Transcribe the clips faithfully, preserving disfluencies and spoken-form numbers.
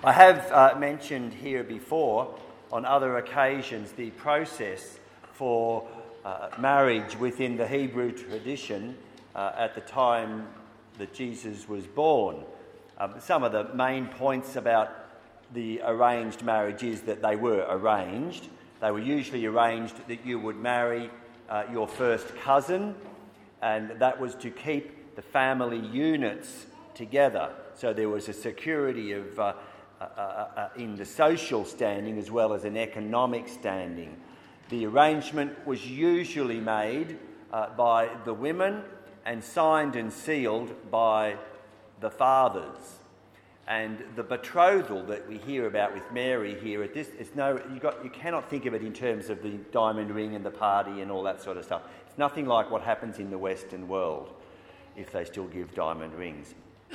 I have uh, mentioned here before, on other occasions, the process for uh, marriage within the Hebrew tradition uh, at the time that Jesus was born. Um, some of the main points about the arranged marriage is that they were arranged. They were usually arranged that you would marry uh, your first cousin, and that was to keep the family units together. So there was a security of uh, uh, uh, uh, in the social standing as well as an economic standing. The arrangement was usually made uh, by the women and signed and sealed by the fathers. And the betrothal that we hear about with Mary here, at this, it's no, you got, you cannot think of it in terms of the diamond ring and the party and all that sort of stuff. It's nothing like what happens in the Western world, if they still give diamond rings.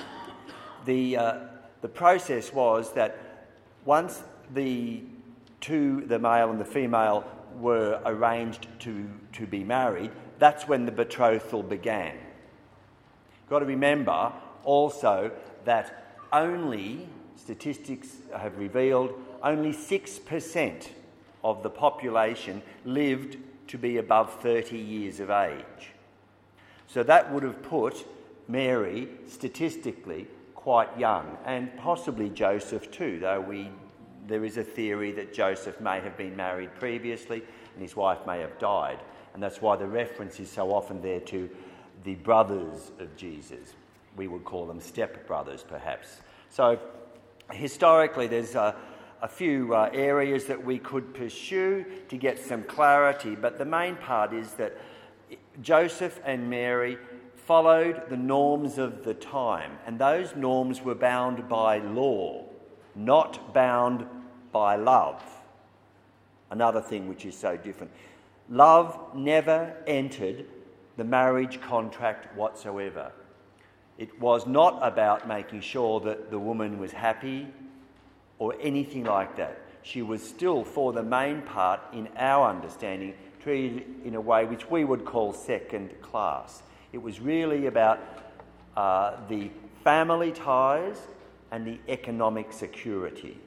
The uh, the process was that once the two, the male and the female, were arranged to, to be married, that's when the betrothal began. You've got to remember also that only, statistics have revealed, only six percent of the population lived to be above thirty years of age. So that would have put Mary, statistically, quite young, and possibly Joseph too, though we there is a theory that Joseph may have been married previously and his wife may have died, and that's why the reference is so often there to the brothers of Jesus. We would call them step-brothers, perhaps. So historically there's a, a few uh, areas that we could pursue to get some clarity, but the main part is that Joseph and Mary followed the norms of the time, and those norms were bound by law, not bound by love. Another thing which is so different. Love never entered the marriage contract whatsoever. It was not about making sure that the woman was happy or anything like that. She was still, for the main part, in our understanding, treated in a way which we would call second class. It was really about uh, the family ties and the economic security.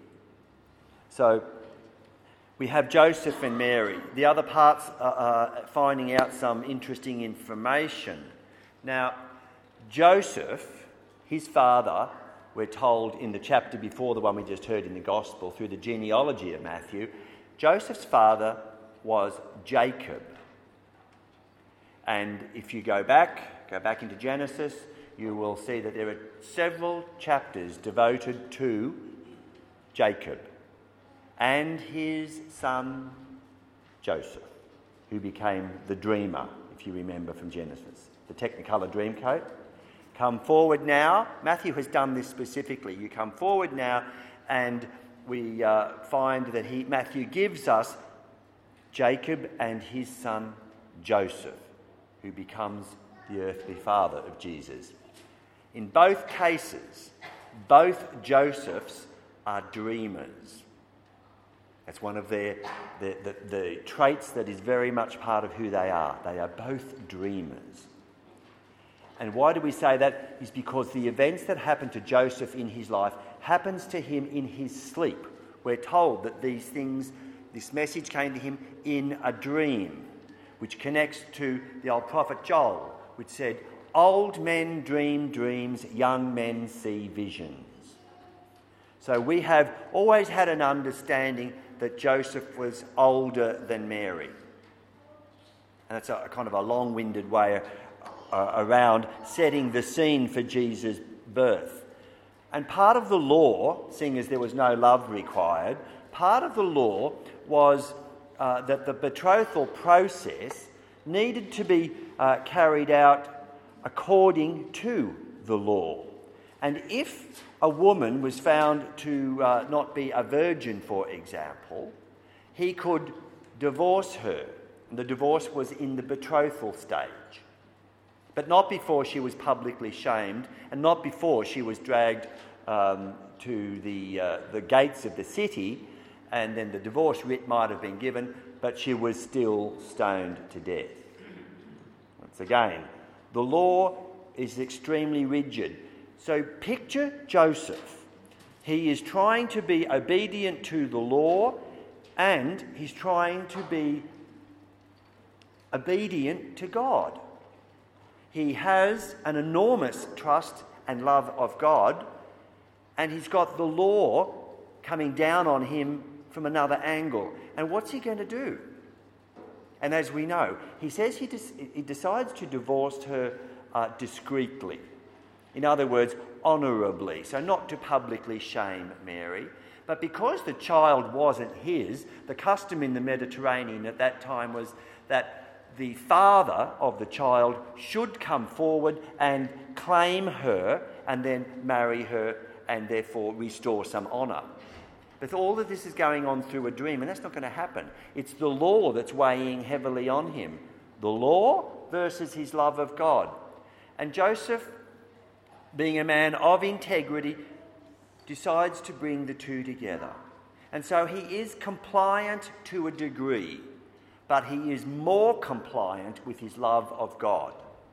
So we have Joseph and Mary. The other parts are uh, finding out some interesting information. Now, Joseph, his father, we're told in the chapter before the one we just heard in the Gospel, through the genealogy of Matthew, Joseph's father was Jacob. And if you go back, go back into Genesis, you will see that there are several chapters devoted to Jacob and his son Joseph, who became the dreamer, if you remember from Genesis, the Technicolor Dreamcoat. Come forward now. Matthew has done this specifically. You come forward now, and we uh, find that he Matthew gives us Jacob and his son Joseph, who becomes the earthly father of Jesus. In both cases, both Josephs are dreamers. That's one of their the, the, the traits that is very much part of who they are. They are both dreamers. And why do we say that? Is because the events that happen to Joseph in his life happens to him in his sleep. We're told that these things, this message came to him in a dream, which connects to the old prophet Joel, which said, "Old men dream dreams, young men see visions." So we have always had an understanding that Joseph was older than Mary. And that's a, a kind of a long-winded way uh, around setting the scene for Jesus' birth. And part of the law, seeing as there was no love required, part of the law was uh, that the betrothal process needed to be uh, carried out according to the law. And if a woman was found to uh, not be a virgin, for example, he could divorce her. And the divorce was in the betrothal stage, but not before she was publicly shamed and not before she was dragged um, to the, uh, the gates of the city, and then the divorce writ might have been given, but she was still stoned to death. Once again, the law is extremely rigid. So picture Joseph. He is trying to be obedient to the law, and he's trying to be obedient to God. He has an enormous trust and love of God, and he's got the law coming down on him from another angle. And what's he going to do? And as we know, he says he, des- he decides to divorce her uh, discreetly. In other words, honourably, so not to publicly shame Mary. But because the child wasn't his, the custom in the Mediterranean at that time was that the father of the child should come forward and claim her and then marry her and therefore restore some honour. But all of this is going on through a dream, and that's not going to happen. It's the law that's weighing heavily on him. The law versus his love of God. And Joseph, being a man of integrity, decides to bring the two together. And so he is compliant to a degree, but he is more compliant with his love of God.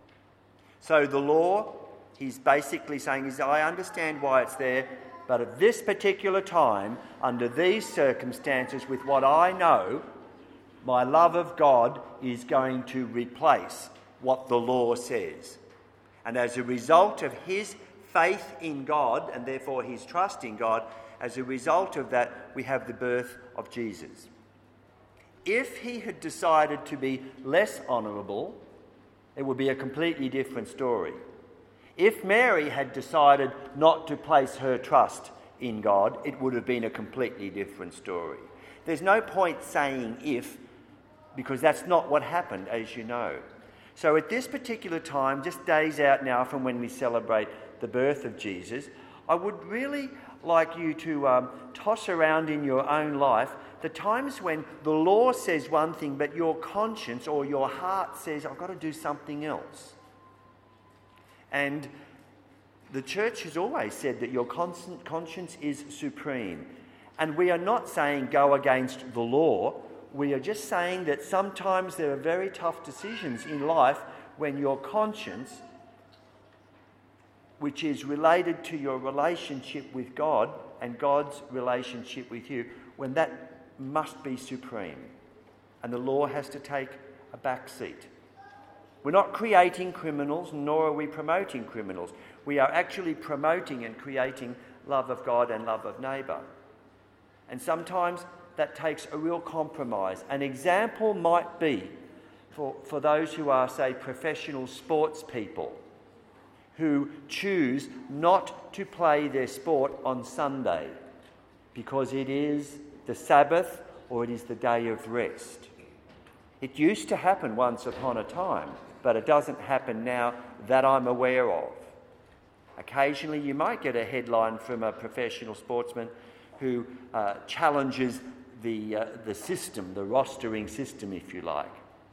So the law, he's basically saying, is I understand why it's there, but at this particular time, under these circumstances, with what I know, my love of God is going to replace what the law says. And as a result of his faith in God, and therefore his trust in God, as a result of that, we have the birth of Jesus. If he had decided to be less honourable, it would be a completely different story. If Mary had decided not to place her trust in God, it would have been a completely different story. There's no point saying if, because that's not what happened, as you know. So at this particular time, just days out now from when we celebrate the birth of Jesus, I would really like you to um, toss around in your own life the times when the law says one thing, but your conscience or your heart says, I've got to do something else. And the church has always said that your conscience is supreme. And we are not saying go against the law. We are just saying that sometimes there are very tough decisions in life when your conscience, which is related to your relationship with God and God's relationship with you, when that must be supreme. And the law has to take a back seat. We're not creating criminals, nor are we promoting criminals. We are actually promoting and creating love of God and love of neighbour. And sometimes that takes a real compromise. An example might be for, for those who are, say, professional sports people who choose not to play their sport on Sunday because it is the Sabbath or it is the day of rest. It used to happen once upon a time, but it doesn't happen now that I'm aware of. Occasionally you might get a headline from a professional sportsman who uh, challenges the, uh, the system, the rostering system, if you like.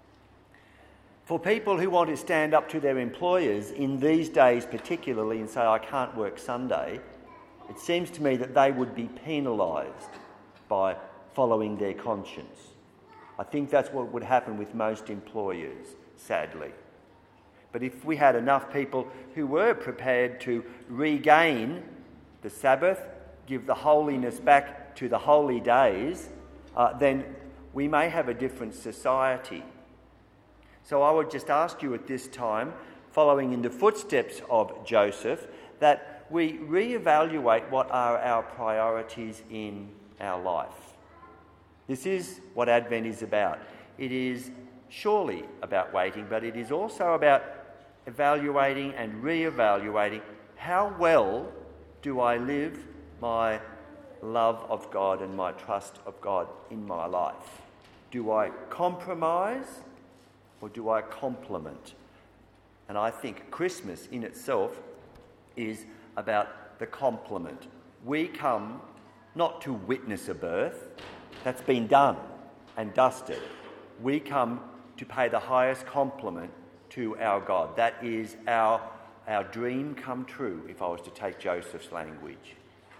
For people who want to stand up to their employers in these days particularly and say, I can't work Sunday, it seems to me that they would be penalised by following their conscience. I think that's what would happen with most employers, sadly. But if we had enough people who were prepared to regain the Sabbath, give the holiness back to the holy days, uh, then we may have a different society. So I would just ask you at this time, following in the footsteps of Joseph, that we reevaluate what are our priorities in our life. This is what Advent is about. It is surely about waiting, but it is also about evaluating and re-evaluating how well do I live my love of God and my trust of God in my life. Do I compromise or do I complement? And I think Christmas in itself is about the complement. We come not to witness a birth, that's been done and dusted. We come to pay the highest compliment to our God. That is our, our dream come true, if I was to take Joseph's language.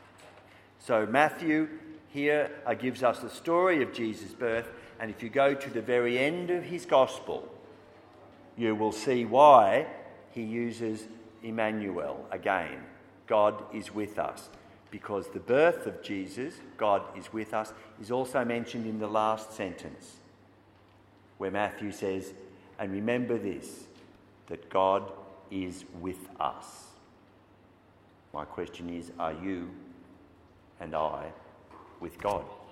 So Matthew here uh, gives us the story of Jesus' birth, and if you go to the very end of his gospel, you will see why he uses Emmanuel again. God is with us. because the birth of Jesus, God is with us, is also mentioned in the last sentence, where Matthew says, and remember this, that God is with us. My question is, are you and I with God?